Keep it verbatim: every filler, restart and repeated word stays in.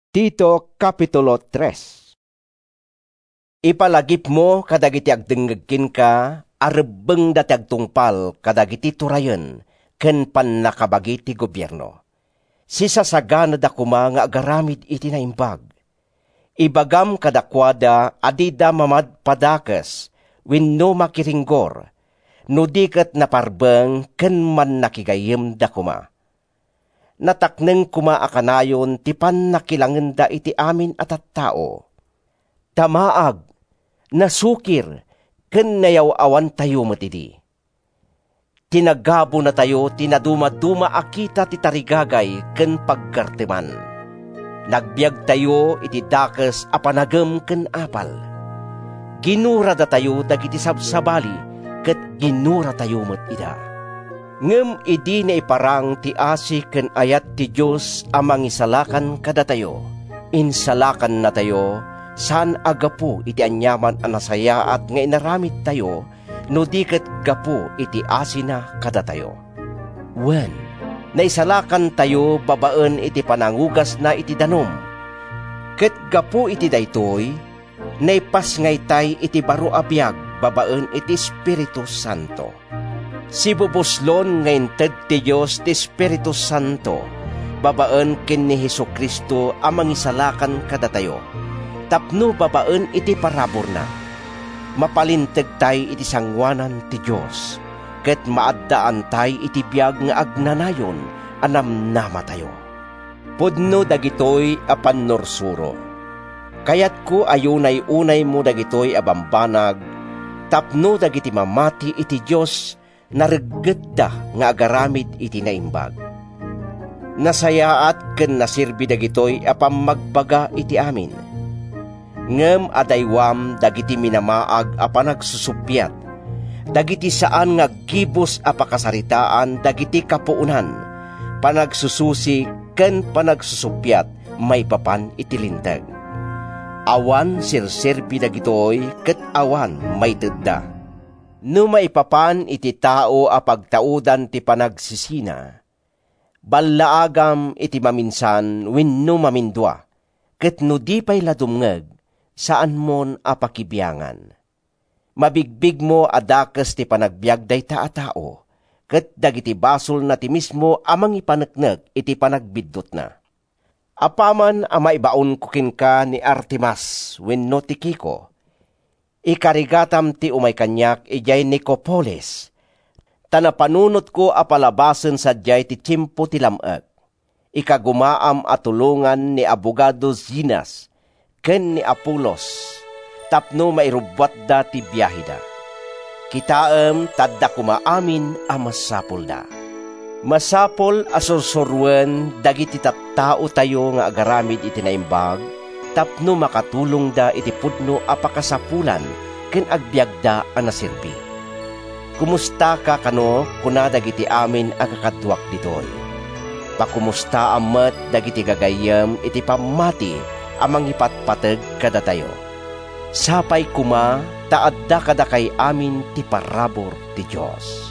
Tito Kapitulo tres. Ipalagip mo kadagiti agdenggagkin ka, arebeng dati agtungpal kadagiti turayen, ken pannakabagi ti gobyerno. Sisasagana da kuma nga agaramid iti naimbag. Ibagam kadakwada adida mamad padakes, wenno makiringgor, no diket naparbeng ken man nakigayem da kuma. Natakneng kuma akanayon ti pannakilangen da iti amin at at tao. Tamaag, nasukir, ken nayaw-awan tayo matidi. Tinagabo na tayo, tinaduma-duma akita ti tarigagay ken paggarteman. Nagbiag tayo iti dakes a panagem ken apal. Ginura da tayo dagiti sabsabali, ket ginura tayo met ida. Ngem idi na iparang ti asi ken ayat ti Diyos amang isalakan kada tayo. Insalakan na tayo, saan agapu iti anyaman anasaya at nga inaramid tayo, no diket gapu iti asi na kada tayo. Wen, naisalakan tayo babaen iti panangugas na iti danom. Ket gapu iti daytoy, naipas ngay tay iti baro abiyag babaen iti Espiritu Santo. Si bubuslon ngayon ted ti Diyos ti Espiritu Santo, babaen ken ni Jesucristo amang isalakan kada tayo. Tapno babaen iti parabor na. Mapalinteg tay iti sangwanan ti Diyos, ket maaddaan tay iti biag nga agnanayon anam nama tayo. Pudno dagitoy a pannorsuro. Kayat ko ayunay unay mo dagitoy a bambanag, tapno dagiti mamati iti Diyos, naragget da nga agaramid iti naimbag. Nasayaat ken nasirbi dagitoy apam magbaga iti amin. Ngem adaywam dagiti minamaag a panagsusupyat, dagiti saan nga gibos a pakasaritaan dagiti kapuunan, panagsususi ken panagsusupyat may papan iti linteg. Awan sirsirbi dagitoy ket awan may tedda. No maipapan iti tao a pagtaudan ti panagsisina, ballaagam iti maminsan wenno mamindwa, ket no di pay ladumngeg, saan mon a pakibiyangan. Mabigbig mo adakes ti panagbiag dayta a tao, ket dagiti basol na ti mismo amang ipanekneg iti panagbiddot na. Apaman a maibaon kukin ka ni Artemas wenno ti Kiko, ikarigatam ti umay kanyak ijay Nicopolis. Tanapanunot ko apalabasen sa jay ti tiyempo ti lameg. Ikagumaam atulungan ni abogado Zinas ken ni Apolos, tapno mairubbat da ti biyahida. Kitaem tadda kumaamin a masapol da. Masapol asursurwen dagiti tattao tayo nga agaramid iti naimbag, tapno makatulong da iti pudno apakasapulan ken agbiagda a nasirbi. Kumusta ka kano kuna dagiti amin agakadwak ditoy? Pakumusta amet dagiti gagayem iti pamati amang ipatpateg kada tayo. Sapay kuma taadda kada kay amin ti parabor ti Diyos.